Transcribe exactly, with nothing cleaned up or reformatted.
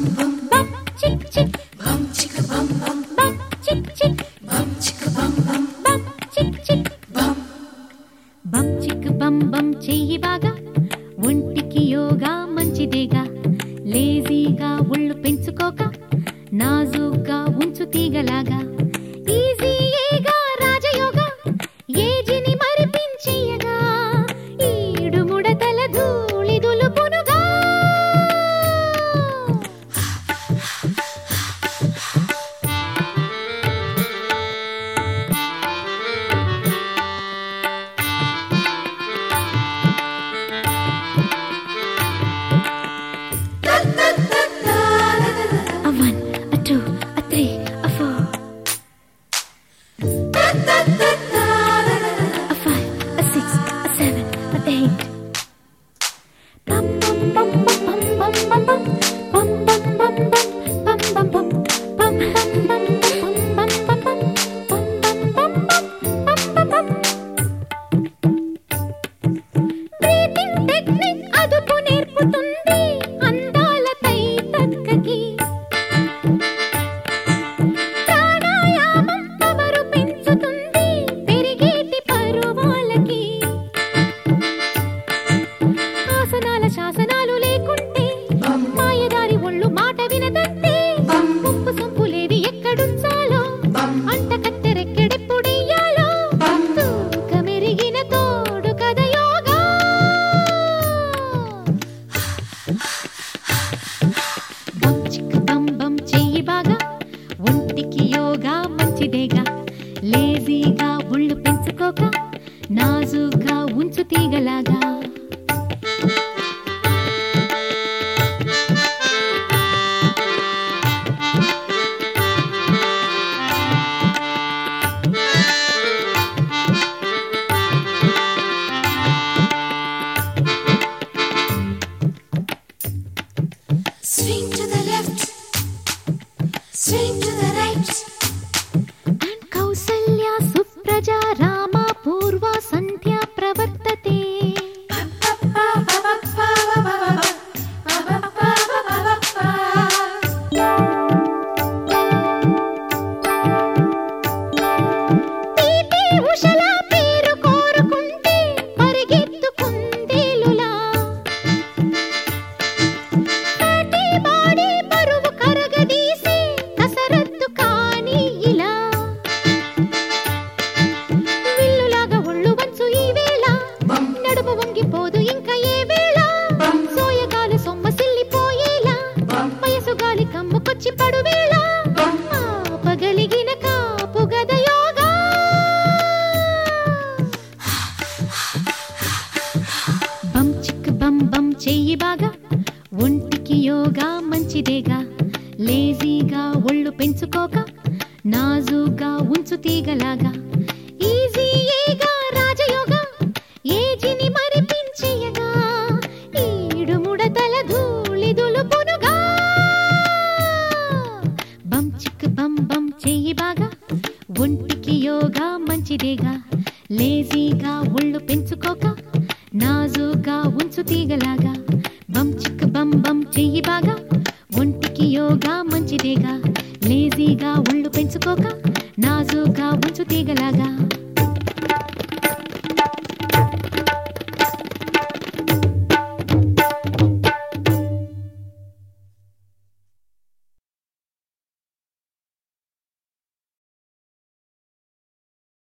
చెయ్యి బాగా ఒంటికి యోగా మంచిదేగా లేజీగా ఒళ్ళు పెంచుకోక నాజూగ్గా ఉంచు తీగలాగా ఈజీగా రాజయోగా ఏజిని మరిపించేయగా ఈడు ముడతల ధూళి దులుపునుగా శాసనాలు లేకుంటే మాయదారి ఒళ్ళు మాట వినదంటే ఉప్పు సొంపులేవి ఎక్కడుంచాలో అంట కత్తెరెక్కడెప్పుడెయ్యాలో తూకమెరిగిన తోడు కథ యోగా బం చిక్ బం బం చెయ్యి బాగా ఒంటికి యోగా మంచిదేగా లేజీగా ఒళ్ళు పెంచుకోక నాజుగా ఉంచు తీగలాగా Swing to the left, swing to the right. And Kausalya Supraja Rama Purva Sandhya Pravartate. Teepe Ushala peru korukunte parigettu kundelula. వంగిపోదు ఇంకా ఏ వేళ సోయగాలు సొమ్మ సిల్లిపోయేలా వయసు గాలి కమ్ముకొచ్చి పడు వేళ పగలిగిన కాపు గద యోగా బం చిక్ బం బం చెయ్యి బాగా ఒంటికి యోగా మంచిదేగా లేజీగా ఒళ్ళు పెంచుకోక నాజుగా ఉంచు తీగలాగా ఈజీగా రాజయోగా ఏజిని మరిపించేయగా ఈడు ముడతల ధూళి దులుపునుగా బం చిక్ బం బం చెయ్యి బాగా ఒంటికి యోగా మంచిదేగా లేజీగా ఒళ్ళు పెంచుకోక నాజుగా ఉంచు తీగలాగా బం చిక్ బం బం చెయ్యి బాగా ఒంటికి యోగా మంచిదేగా లేజీగా ఒళ్ళు పెంచుకోక నాజుగా ఉంచు తీగలాగా